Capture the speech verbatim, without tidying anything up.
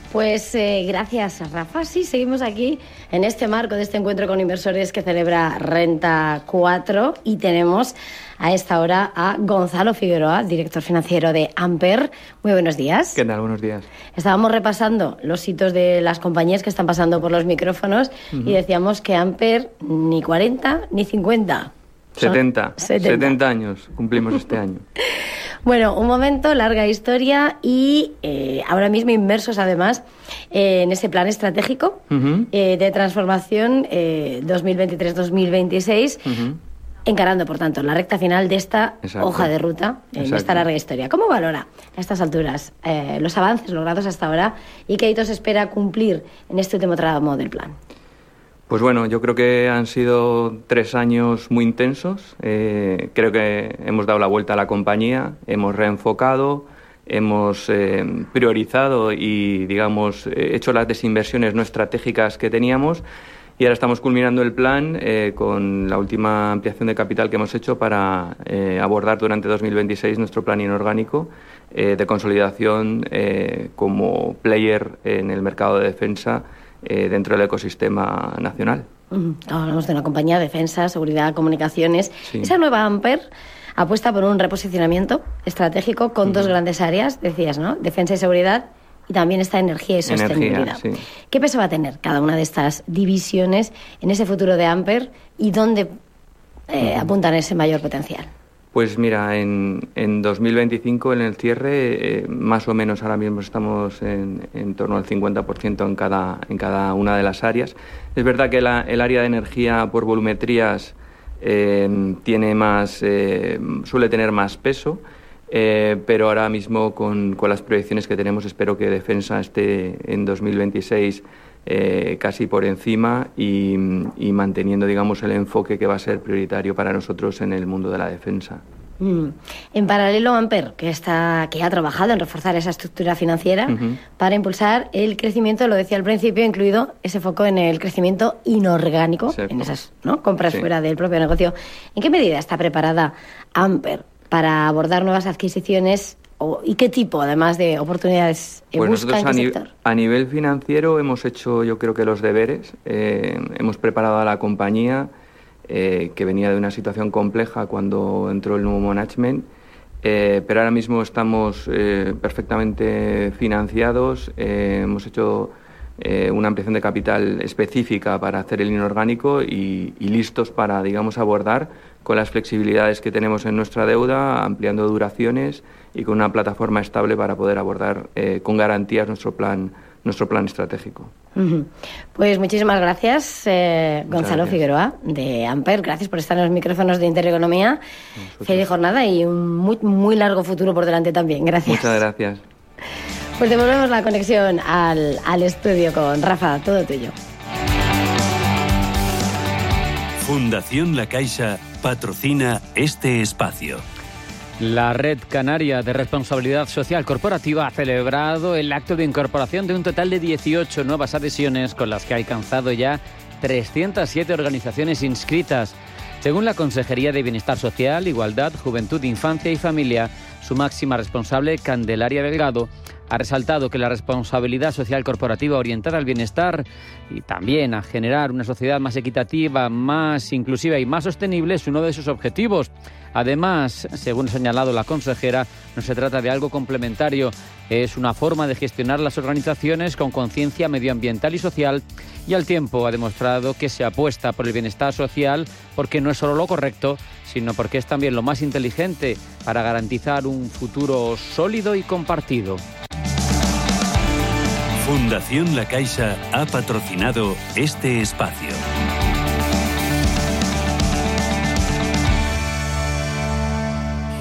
Pues eh, gracias, Rafa. Sí, seguimos aquí en este marco de este encuentro con inversores que celebra Renta cuatro y tenemos a esta hora a Gonzalo Figueroa, director financiero de Amper. Muy buenos días. ¿Qué tal? Buenos días. Estábamos repasando los hitos de las compañías que están pasando por los micrófonos uh-huh. y decíamos que Amper ni cuarenta ni cincuenta. setenta. setenta. setenta años cumplimos este año. Bueno, un momento, larga historia y eh, ahora mismo inmersos además eh, en ese plan estratégico uh-huh. eh, de transformación eh, dos mil veintitrés dos mil veintiséis, uh-huh. encarando, por tanto, la recta final de esta Exacto. hoja de ruta, en Exacto. esta larga historia. ¿Cómo valora a estas alturas eh, los avances logrados hasta ahora y qué hitos espera cumplir en este último tramo del plan? Pues bueno, yo creo que han sido tres años muy intensos. Eh, creo que hemos dado la vuelta a la compañía, hemos reenfocado, hemos eh, priorizado y, digamos, eh, hecho las desinversiones no estratégicas que teníamos y ahora estamos culminando el plan eh, con la última ampliación de capital que hemos hecho para eh, abordar durante dos mil veintiséis nuestro plan inorgánico eh, de consolidación eh, como player en el mercado de defensa Eh, dentro del ecosistema nacional. Uh-huh. Hablamos de una compañía de defensa, seguridad, comunicaciones. Sí. Esa nueva Amper apuesta por un reposicionamiento estratégico con uh-huh. dos grandes áreas, decías, ¿no? Defensa y seguridad y también esta energía y sostenibilidad. Energía, sí. ¿Qué peso va a tener cada una de estas divisiones en ese futuro de Amper y dónde eh, uh-huh. apuntan ese mayor potencial? Pues mira, en, en dos mil veinticinco, en el cierre, eh, más o menos ahora mismo estamos en, en torno al cincuenta por ciento en cada, en cada una de las áreas. Es verdad que la, el área de energía por volumetrías eh, tiene más, eh, suele tener más peso, eh, pero ahora mismo con, con las proyecciones que tenemos espero que defensa esté en dos mil veintiséis Eh, casi por encima y, y manteniendo, digamos, el enfoque que va a ser prioritario para nosotros en el mundo de la defensa. Mm. En paralelo, Amper, que está que ha trabajado en reforzar esa estructura financiera uh-huh. para impulsar el crecimiento, lo decía al principio, incluido ese foco en el crecimiento inorgánico, Exacto. en esas ¿no? compras sí. fuera del propio negocio. ¿En qué medida está preparada Amper para abordar nuevas adquisiciones? O, ¿Y qué tipo, además, de oportunidades pues busca en a, qué ni- sector? a nivel financiero hemos hecho, yo creo que los deberes. Eh, hemos preparado a la compañía, eh, que venía de una situación compleja cuando entró el nuevo management, eh, pero ahora mismo estamos eh, perfectamente financiados. Eh, hemos hecho eh, una ampliación de capital específica para hacer el inorgánico y, y listos para, digamos, abordar con las flexibilidades que tenemos en nuestra deuda, ampliando duraciones y con una plataforma estable para poder abordar eh, con garantías nuestro plan nuestro plan estratégico. Uh-huh. Pues muchísimas gracias, eh, Gonzalo gracias. Figueroa, de Amper. Gracias por estar en los micrófonos de Intereconomía. Nosotros. Feliz jornada y un muy, muy largo futuro por delante también. Gracias. Muchas gracias. Pues devolvemos la conexión al, al estudio con Rafa, todo tuyo. Fundación La Caixa patrocina este espacio. La Red Canaria de Responsabilidad Social Corporativa ha celebrado el acto de incorporación de un total de dieciocho nuevas adhesiones, con las que ha alcanzado ya trescientas siete organizaciones inscritas. Según la Consejería de Bienestar Social, Igualdad, Juventud, Infancia y Familia, su máxima responsable, Candelaria Delgado, ha resaltado que la responsabilidad social corporativa orientada al bienestar y también a generar una sociedad más equitativa, más inclusiva y más sostenible es uno de sus objetivos. Además, según ha señalado la consejera, no se trata de algo complementario, es una forma de gestionar las organizaciones con conciencia medioambiental y social, y al tiempo ha demostrado que se apuesta por el bienestar social porque no es solo lo correcto, sino porque es también lo más inteligente para garantizar un futuro sólido y compartido. Fundación La Caixa ha patrocinado este espacio.